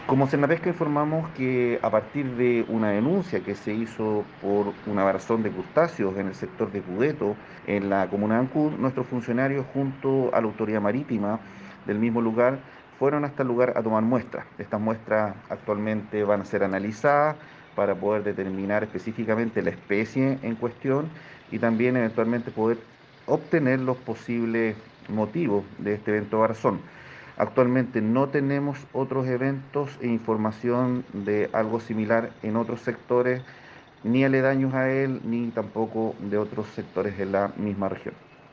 Como Senapesca informamos que a partir de una denuncia que se hizo por una barazón de crustáceos en el sector de Pudeto, en la comuna de Ancud, nuestros funcionarios junto a la autoridad marítima del mismo lugar fueron hasta el lugar a tomar muestras. Estas muestras actualmente van a ser analizadas para poder determinar específicamente la especie en cuestión y también eventualmente poder obtener los posibles motivos de este evento barazón. Actualmente no tenemos otros eventos e información de algo similar en otros sectores, ni aledaños a él, ni tampoco de otros sectores de la misma región.